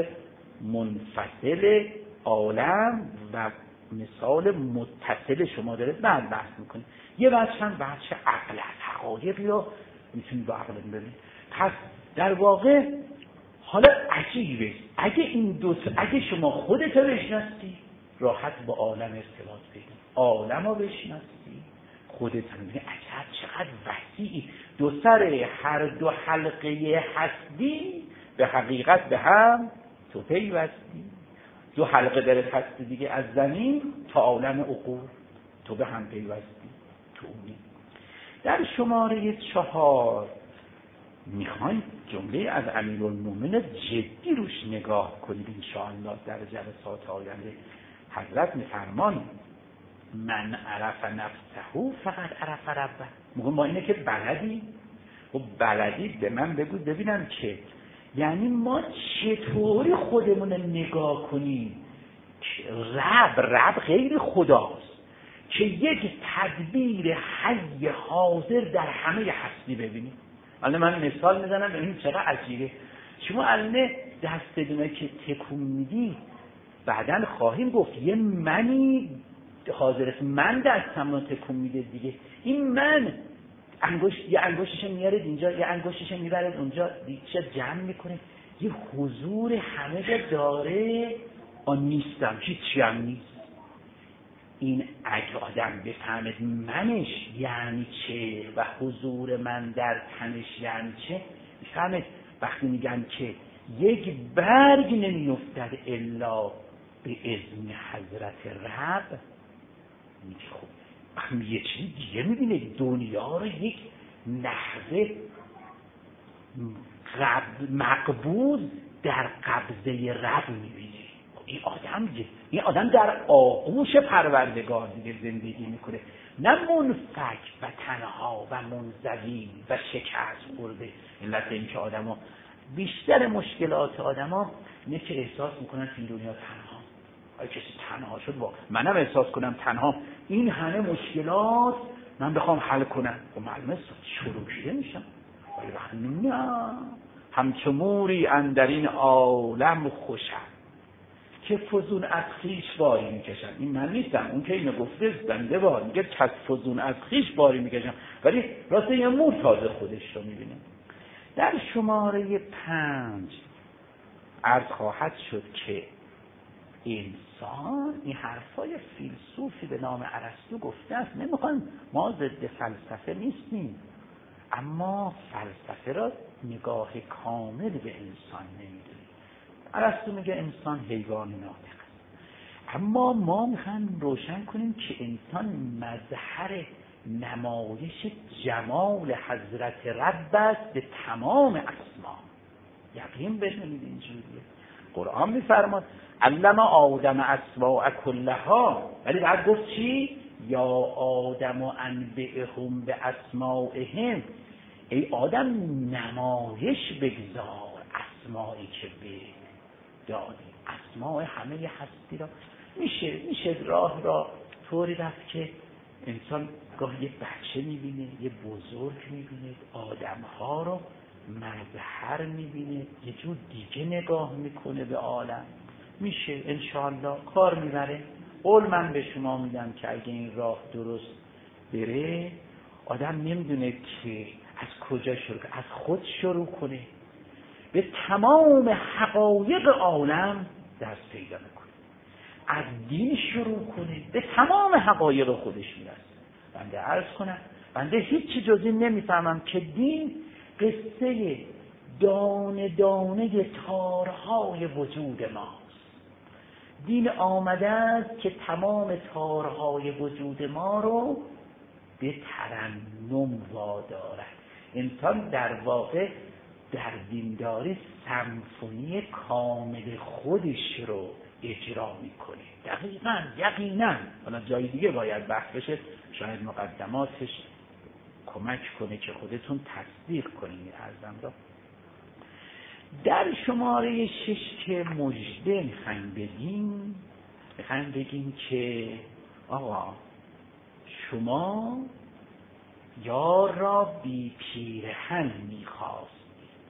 منفصل عالم و مثال متصل شما داره. بعد بحث میکنید. یه بحث هم بحث عقل است، حقایقی رو میتونید با عقل ببینید. پس در واقع حالا عجیبه، اگه این دو اگه شما خودت رو بشناسی راحت با عالم ارتباط پیدا، عالم رو بشناسی خودت رو میبینی عجب چقدر وسیعی. دو سر هر دو حلقه هستی به حقیقت به هم تو پیوستی. دو حلقه درت هستی دیگه، از زمین تا عالم عقول تو به هم پیوستی، تو اونی. در شماره چهار میخوایم جمله از امیرالمومنین جدی روش نگاه کنید انشاءالله در جلسات آینده. حضرت میفرمان من عرف نفسه فقط عرف ربه. میگم ما اینه که بلدی و بلدی به من بگو ببینم که یعنی ما چطوری خودمون نگاه کنیم. رب رب غیر خداست. که یک تدبیر حی حاضر در همه هستی ببینید. الان من مثال میزنم ببینید چقدر عجیبه. شما الان دست دونه که تکون میدی بعداً خواهیم گفت یه منی حاضر است، من دستم رو تکون میده دیگه. این من انگشت یه انگشتش میاره اینجا، یه انگشتش میبره اونجا، دیگه جمع میکنه، یه حضور همه جا داره. آن نیستم، هیچی هم نیست. این اگه آدم بفهمد منش یعنی چه و حضور من در تنش یعنی چه، میفهمد وقتی میگن که یک برگ نمیفتد الا به اذن حضرت رب، میگه خب وقتی یه چیزی دیگه میبینه دنیا رو یک لحظه مقبوض در قبضه رب میبینه. این آدم دیگه، این آدم در آغوش پروردگار دیگه زندگی میکنه، نه منفک و تنها و منزوی و شکست خورده. علت این که آدم ها بیشتر مشکلات آدم ها اینه که احساس میکنن که این دنیا تنها. اگه کسی تنها شد با منم احساس کنم تنها، این همه مشکلات من بخوام حل کنم و معلومه شروع میشم. ولی وقتی نه، همچو موری اندرین عالم خوشم که فزون از خیش باری میکشم. این من نیستم، اون که اینو گفته زنده بار میگه که فزون از خیش باری میکشم، ولی راسته یه مور تازه خودش رو میبینه. در شماره پنج عرض خواهد شد که انسان، این حرفای فیلسوفی به نام ارسطو گفته است، نمیخوایم ما ضد فلسفه نیستیم، اما فلسفه را نگاه کامل به انسان نمیدونیم. ارسطو میگه انسان حیوان ناطق است، اما ما میخوایم روشن کنیم که انسان مظهر نمایش جمال حضرت رب است به تمام اسما. یقین بدونید اینجوریه. قرآن میفرماد علم آدم اسماء کلها، ولی بعد گفت چی؟ یا آدم انبئهم به اسمائهم. ای آدم نمایش بگذار اسمایی که به دادی، اسماء همه هستی را. میشه میشه راه را طوری رفت که انسان گاه یه بچه میبینه، یه بزرگ میبینه، آدمها رو مظهر میبینه، یه جور دیگه نگاه میکنه به عالم. میشه انشاءالله کار میبره. قول من به شما میدم که اگه این راه درست بره، آدم نمیدونه که از کجا شروع کنه، از خود شروع کنه، به تمام حقایق عالم دست پیدا میکنه. از دین شروع کنه، به تمام حقایق خودش میرسه. بنده عرض کنم، بنده هیچی جز این نمیفهمم که دین قصه دانه دانه تارهای وجود ماست. دین آمده است که تمام تارهای وجود ما رو به ترنم وادارد. انسان در واقع در دینداری سمفونی کامل خودش رو اجرا میکنه. دقیقاً یقینا. حالا جای دیگه باید بحث بشه، شاید مقدماتش کمک کنه که خودتون تصدیق کنید این عرضم را. در شماره شش که مژده میخوایم بگیم، میخوایم بگیم که آقا شما یار را بی پیرهن میخواستید.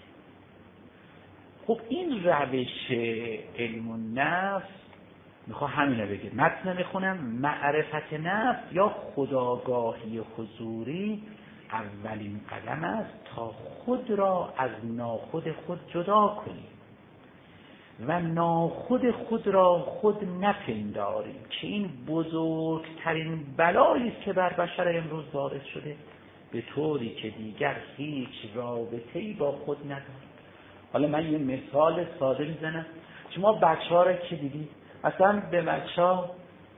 خب این روش علم النفس میخواه همینه بگید. متن میخونم: معرفت نفس یا خودآگاهی حضوری اولین قدم است تا خود را از ناخود خود جدا کنیم و ناخود خود را خود نپنداریم که این بزرگترین بلایی است که بر بشر امروز وارد شده، به طوری که دیگر هیچ رابطه‌ای با خود نداریم. حالا من یه مثال ساده میزنم. شما بچه ها را که دیدید، مثلا به بچه ها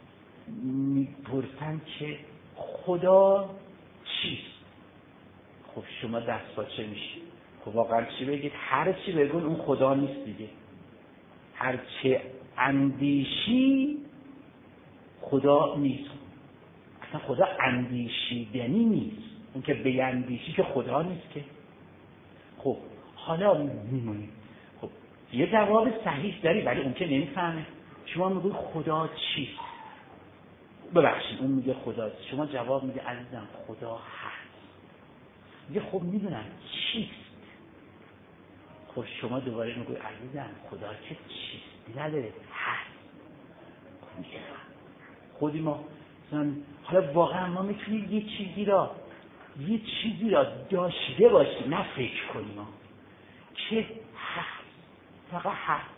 میپرسن که خدا چیست؟ خب شما دست پاچه میشید. خب واقعا چی بگید؟ هر چی بگون اون خدا نیست دیگه. هر چه اندیشی خدا نیست. اصلا خدا اندیشیدنی نیست. اون که بیندیشی که خدا نیست که. خب حالا میمونید. خب یه جواب صحیح داری، ولی اون که نمیفهمه. شما میگوید خدا چیست؟ ببخشید اون میگه خداست، شما جواب میگه عزیزم خدا هست. میگه خب میدونم چیست. خب شما دوباره میگه عزیزم خدا که چیست نداره، هست. خودی ما مثلا حالا واقعا ما میتونیم یه چیزی را یه چیزی را داشته باشیم، نه فکر کنیم که هست، فقط هست.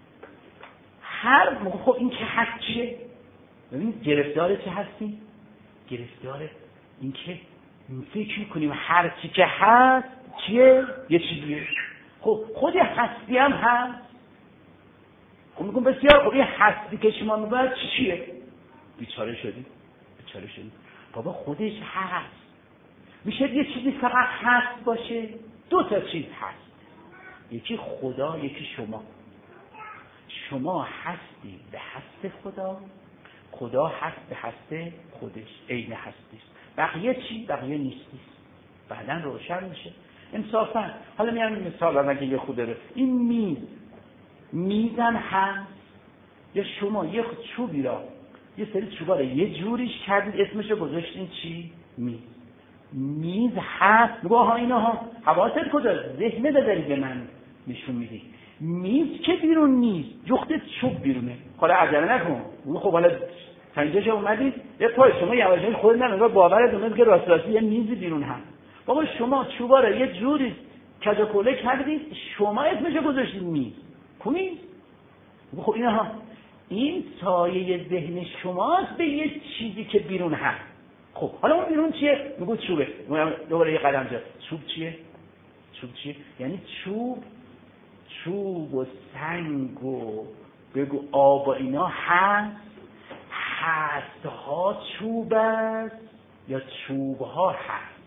هر موقع خب این که هست چیه؟ ببینید گرفتار چه هستیم؟ گرفتار این که فکر میکنیم هر چی که هست چیه؟ یه چیزیه. خب خود هستی هم هست. خب میگم بسیار خب این هستی که شما میگوید چی چیه؟ بیچاره شدیم بیچاره شدیم بابا خودش هست. میشه یه چیزی فقط هست باشه؟ دو تا چیز هست، یکی خدا یکی شما. شما هستی به هست خدا، خدا هست به هست خودش، عین هستیست. بقیه چی؟ بقیه نیستیست. بعداً روشن میشه. انصافاً حالا میام این مثال رو اگه یه خود رو این میز میزن هست، یا شما یه چوبی را یه سری چوبا رو یه جوریش کردید اسمشو گذاشتین چی؟ میز. میز هست. بگو ها اینا ها حواست کجاست؟ ذهنت داری به من نشون میدی. میز که بیرون نیست، جخت چوب بیرونه. حالا عجله نکن. خب حالا سنجش اومدید یه پای شما یواشکی خود نمیگه باورت اومد که راست راستی یه میزی بیرون هست. بابا شما چوبا رو یه جوری کج و کوله کردید، شما اسمشو گذاشتید میز. کنید. خب اینا ها این سایه ذهن شماست به یه چیزی که بیرون هست. خب حالا اون بیرون چیه؟ میگو چوبه. دوباره یه قدم جا. چوب چیه؟ چوب چیه؟ یعنی چوب چوب و سنگ و بگو آب و اینا هست. هست ها چوب است یا چوب ها هست.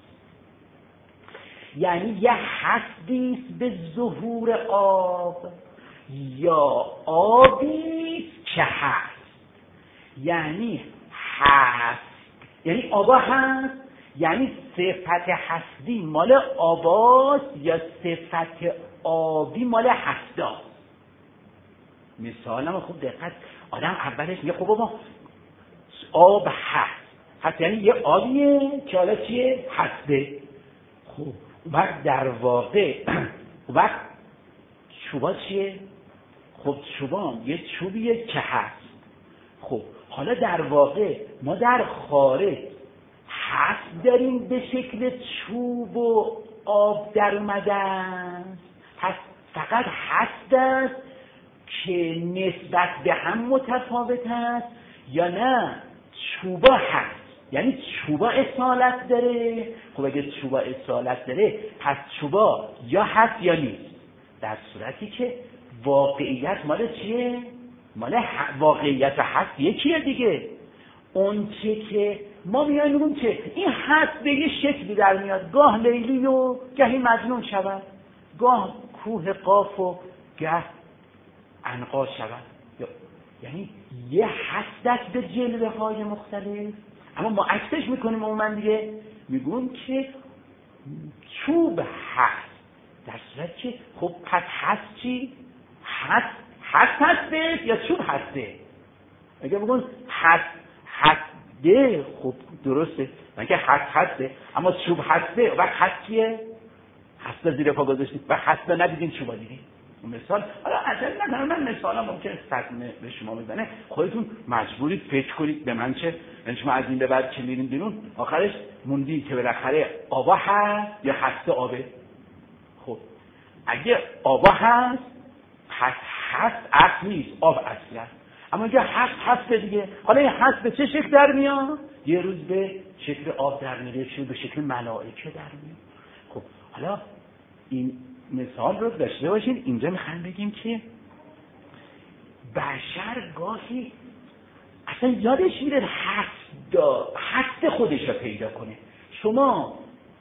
یعنی یه هستیست به ظهور آب یا آبیست که هست. یعنی هست یعنی آبا هست، یعنی صفت هستی مال آباست یا صفت آبی مال هستاست. مثالم خوب دقت آدم اولش میگه خب بابا آب هست هست یعنی یه آبیه که حالا چیه؟ هسته. خب وقت در واقع وقت چوبا چیه؟ خب چوبا یه چوبیه که هست. خب حالا در واقع ما در خارج هست داریم به شکل چوب و آب در اومده است. پس فقط هست است که نسبت به هم متفاوت است یا نه چوبا هست یعنی چوبا اصالت داره. خب اگه چوبا اصالت داره پس چوبا یا هست یا نیست. در صورتی که واقعیت مال چیه؟ مال واقعیت هست یکیه دیگه. اون چه که ما میایم میگیم که این هست به یه شکلی در میاد، گاه لیلی و گاهی مجنون شود، گاه کوه قاف و گه عنقا شود. یعنی یه هست است به جلوه های مختلف. اما ما عکسش میکنیم عموما دیگه میگون که چوب هست. در صورت که خب پس هست چی؟ هست هست هسته یا چوب هسته؟ اگه بگون هست هسته خب درسته، من که هست هسته اما چوب هسته وقت هست چیه؟ هسته زیر پا گذاشتید و هسته ندیدین چوبا دیدین. مثال حالا عجل ندارم من مثالا ممکنه صدمه به شما میزنه، خودتون مجبورید فکر کنید به من چه. یعنی شما از این به بعد که میرین بیرون آخرش موندی که بالاخره آبا هست یا هسته آبه. خب اگه آبا هست پس هست اصل نیست، آب اصل است. اما اگه هست هست دیگه، حالا این هست به چه شکل در میاد؟ یه روز به شکل آب در میاد، یه روز به شکل ملائکه در میاد. خب حالا این مثال رو داشته باشین. اینجا میخوایم بگیم که بشر گاهی اصلا یادش میره هست دا هست خودش رو پیدا کنه. شما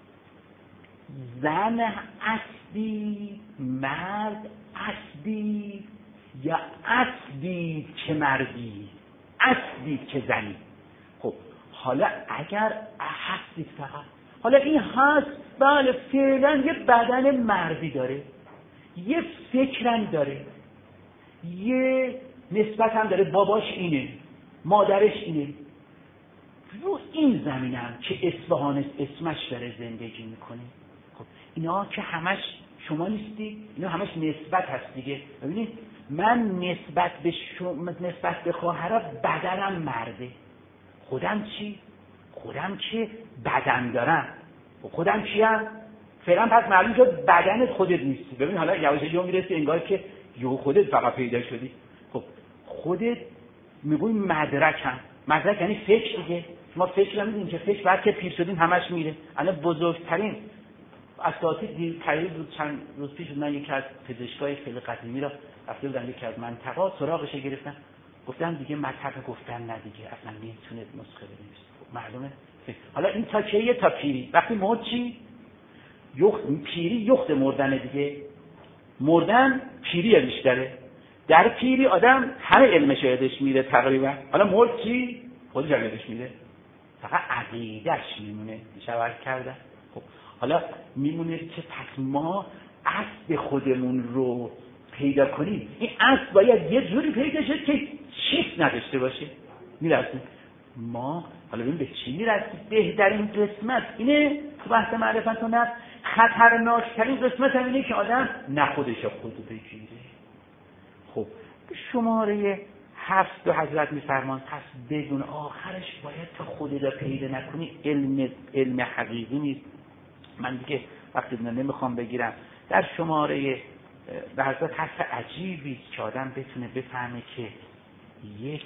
زن اصلی، مرد اصلی یا اصلی که مردی، اصلی که زنی. خب حالا اگر هستی فقط، حالا این هست بله فعلا یه بدن مردی داره، یه فکرم داره، یه نسبت هم داره، باباش اینه، مادرش اینه، رو این زمینم که اصفهان اسمش داره زندگی میکنه. خب اینا که همش شما نیستی، اینا همش نسبت هست دیگه. ببینید من نسبت به شما، نسبت به خواهرم بدنم مرده، خودم چی؟ خودم که بدن دارم، خودم چیم؟ فعلا پس معلوم شد بدنت خودت نیستی. ببین حالا یواش یواش میرسی انگار که یهو خودت فقط پیدا شدی. خب خودت میگوی مدرکم. مدرک یعنی فکر دیگه. ما فکر نمیدونیم که فکر بعد که پیر شدیم همش میره. الان بزرگترین اساتید دیر پریز بود چند روز پیش من یکی از پزشکای خیلی قدیمی را رفته بودن یکی از منطقه سراغش گرفتن، گفتن دیگه مطلب گفتن نه دیگه اصلا نمیتونه نسخه بنویسه. خب معلومه. حالا این تا کیه؟ تا پیری. وقتی مرد چی؟ یخت پیری یخت مردن دیگه. مردن پیری بیشتره. در پیری آدم همه علمش یادش میره تقریبا. حالا مرد چی؟ خودش یادش میره. فقط عقیده‌اش میمونه. شاور کردن. خب حالا میمونه که پس ما اصل خودمون رو پیدا کنیم. این اصل باید یه جوری پیدا شد که چیز نداشته باشه. میرسیم ما حالا ببین به چی میرسیم؟ بهترین قسمت اینه تو بحث معرفت و نفس. خطرناکترین قسمت هم اینه که آدم نه خودش خودو بگیره. خب شماره هفت دو حضرت میفرمان پس بدون آخرش باید تا خودت رو پیدا نکنی علم علم حقیقی نیست. من دیگه وقتی نمیخوام بگیرم. در شماره به حضرت حرف عجیبی که آدم بتونه بفهمه که یک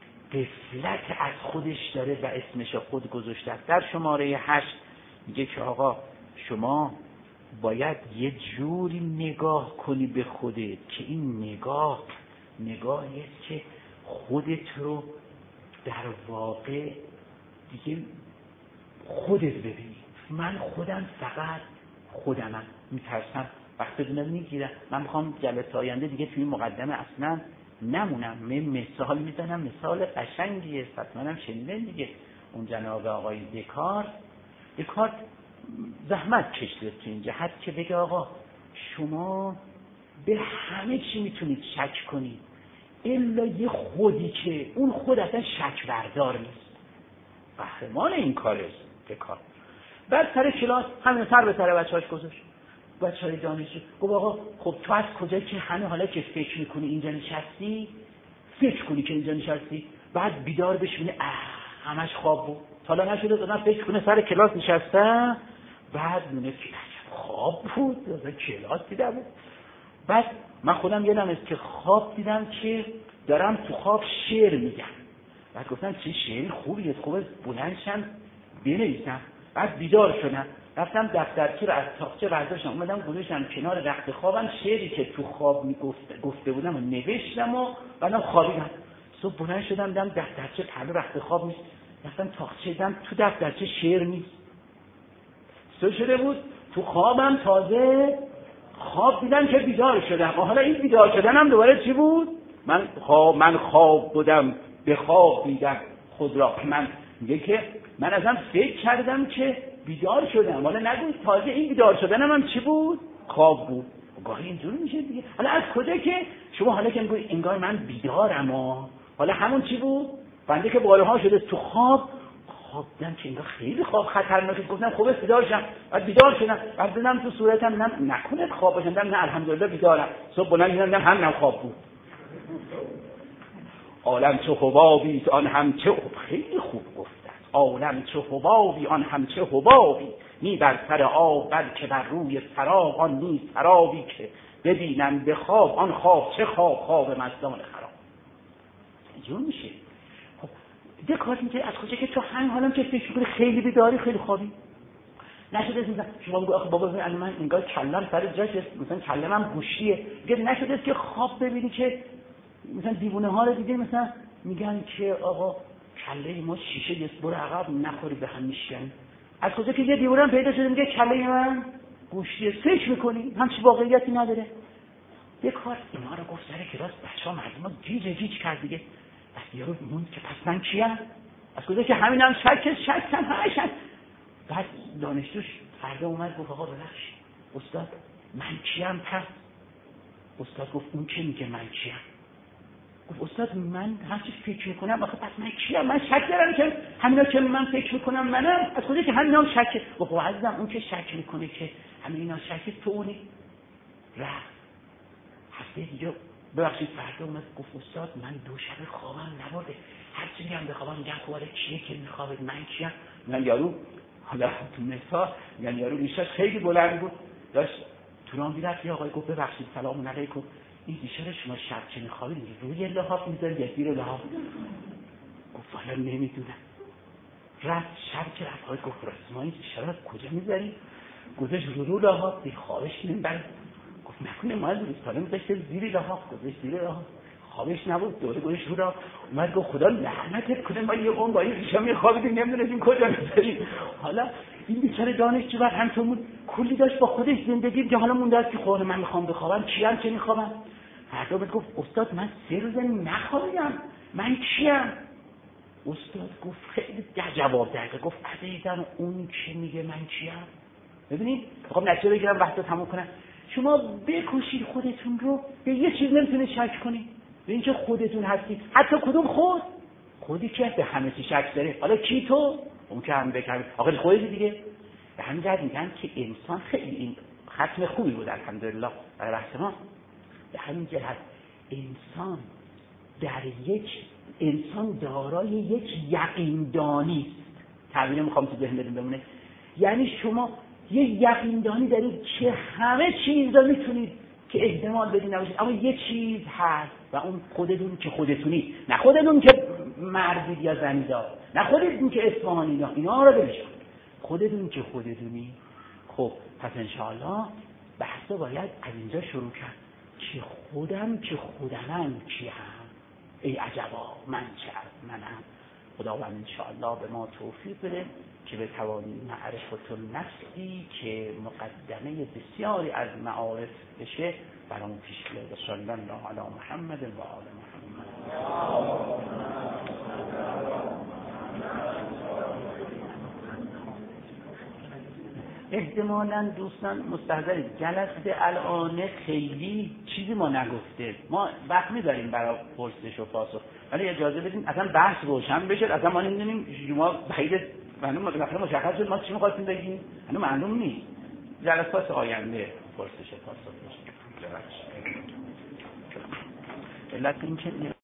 غفلت از خودش داره و اسمش خود گذاشته است. در شماره هشت میگه که آقا شما باید یه جوری نگاه کنی به خودت که این نگاه نگاهی است که خودت رو در واقع دیگه خودت ببینی. من خودم فقط خودمم. میترسم وقت بدونم میگیرم. من میخوام جلسه آینده دیگه توی مقدمه اصلا نمونم. من مثال میزنم، مثال قشنگیه، حتماً شنیدین دیگه. اون جناب آقای دکارت دکارت زحمت کشیده تو این جهت که بگه آقا شما به همه چی میتونید شک کنید الا یه خودی که اون خود اصلا شک بردار نیست. قهرمان این کاره دکارت. بعد سر کلاس همین سر به سر بچه‌هاش گذاشت. بچه‌های دانشجو گفت آقا خب تو از کجا که همه حالا که فکر میکنی اینجا نشستی فکر کنی که اینجا نشستی بعد بیدار بشونی اه همش خواب بود. حالا نشده دادن فکر کنه سر کلاس نشسته بعد میونه که خواب بود از کلاس دیدم. بعد من خودم یادم است که خواب دیدم که دارم تو خواب شعر میگم. بعد گفتم چه شعری خوبیه، خوبه بلند شم بنویسم. بعد بیدار شدم رفتم دفترچه رو از تاقچه برداشتم اومدم گذاشتم کنار رخت خوابم شعری که تو خواب میگفت گفته بودم و نوشتم و بعدم خوابیدم. صبح بلند شدم دیدم دفترچه پهلو رخت خواب نیست. رفتم تاقچه دیدم تو دفترچه شعر نیست. چه شده بود؟ تو خوابم تازه خواب دیدم که بیدار شدم. حالا این بیدار شدنم دوباره چی بود؟ من خواب من خواب بودم به خواب دیدم خود را. من میگه که من ازم فکر کردم که بیدار شدم. حالا نگوی تازه این بیدار شدنم هم چی بود؟ خواب بود. گاهی اینجوری میشه دیگه. حالا از کجا که شما حالا که میگوی انگار من بیدارم ها. حالا همون چی بود؟ بنده که بارها شده تو خواب خواب دیدم که انگار خیلی خواب خطرناکه. گفتم خوبه بیدار شدم. بعد بیدار شدم. بعد دیدم تو صورتم نه نکنه خواب باشم. نه الحمدلله بیدارم. صبح بلند شدم همینم خواب بود. عالم چه حبابی آن هم چه خیلی خوب گفت. عالم چه حبابی آن هم چه حبابی نی بر سر آب بلکه بر روی سراب آن نیست سرابی که ببینم به خواب آن خواب چه خواب خواب مستان خراب. اینجور میشه. خب دکارت میگه از کجا که تو همین حالم که فکر کنی خیلی بیداری خیلی خوابی نشده است. مثلا شما میگه آخه بابا الان من انگار کلم سر جاش است، مثلا کلمم گوشیه. میگه نشده است که خواب ببینی که مثلا دیوونه ها رو دیده مثلا میگن که آقا کله ما شیشه یه برو عقب نخوری به هم میشن. از کجا که یه دیوونه پیدا شده میگه کله من گوشیه. فکر میکنی همچی واقعیتی نداره. دکارت اینا رو گفت سر کلاس بچه‌ها مردم گیج گیج کرد دیگه. بس یارو موند که پس من کیم؟ از کجا که همینم شک شکن همشن. بعد دانشجوش فردا اومد گفت آقا ببخشید استاد من کیم؟ پس استاد گفت اون که میگه من کیم گفت استاد من هرچی فکر میکنم آخه پس من کیم؟ من شک دارم که همینا که من فکر میکنم منم، از کجا که همینا هم شک؟ گفت عزیزم اون که شک میکنه که همه اینا شک تو اونی. رفت هفته دیگه ببخشید فردا اومد گفت استاد من دو شب خوابم نبرده، هرچی میگم بخوابم میگم خب حالا کیه که میخوابه؟ من کیم؟ من یارو حالا تو مثال یعنی یارو ریشش خیلی بلند بود، داشت تو راه میرفت. یه آقای گفت ببخشید سلام علیکم، این ریشه رو شما شب که میخوابید روی لحاف میذارید یا زیر لحاف؟ گفت والا نمیدونم. رفت شب که رفت آقای گفت راست ما این ریشه رو کجا میذاریم؟ گذاشت رو رو لحاف دی خوابش نمیبرد. گفت نکنه ما از روستانه میذاشته زیر لحاف؟ گذاشت زیر لحاف خوابش نبود، دوره گذاشت رو لحاف. اومد گفت خدا لعنتت کنه ما یه عمر با این ریشه میخوابیدیم نمیدونستیم کجا میذاریم. حالا این بیچاره دانشجو بعد همونطور کلی داشت با خودش زندگی که حالا مونده است که خود من میخوام بخوابم کیم که میخوابم؟ فردا بهت گفت استاد من سه روز نخوابیدم، من کیم؟ استاد گفت خیلی در جواب داد، گفت عزیزم اون که میگه من کیم؟ ببینید میخوام نتیجه بگیرم وقت رو تموم کنم. شما بکوشید خودتون رو به یه چیز نمیتونه شک کنید، به اینکه خودتون هستید. حتی کدوم خود؟ خودی که به همه چی شک داره. حالا کی تو؟ اون که هم بکنه آخه خودی دیگه. به همین جهت میگن که انسان خیلی این ختم خوبی بود الحمدلله برای بحث ما. به همین جهت انسان در یک انسان دارای یک یقین دانی است. تعبیر میخوام تو ذهنتون بمونه، یعنی شما یه یقین دانی دارید که همه چیز رو میتونید که احتمال بدین نباشید، اما یه چیز هست و اون خودتون که خودتونی، نه خودتون که مردید یا زمیدار، نه خودتون که اصفهانی، نه اینا رو ببینید، خودتون که خودتونی. خب پس انشاءالله بحثا باید از اینجا شروع کرد که خودم که خودمم کی هم؟ ای عجبا من چه از منم. خداوند انشاءالله به ما توفیق بده که بتوانیم معرفت النفسی که مقدمه بسیاری از معارف بشه برامون پیش بیاد. صلی الله علی محمد و آل محمد. احتمالاً دوستان مستحضرید جلسه الان خیلی چیزی ما نگفته، ما وقت میذاریم برای پرسش و پاسخ، ولی اجازه بدیم اصلا بحث روشن بشه. اصلا ما نمیدونیم شما بعید معلوم مثلا مشخص شد ما چی می‌خواستیم بگیم، هنوز معلوم نیست. جلسات آینده پرسش و پاسخ بشه. علت این که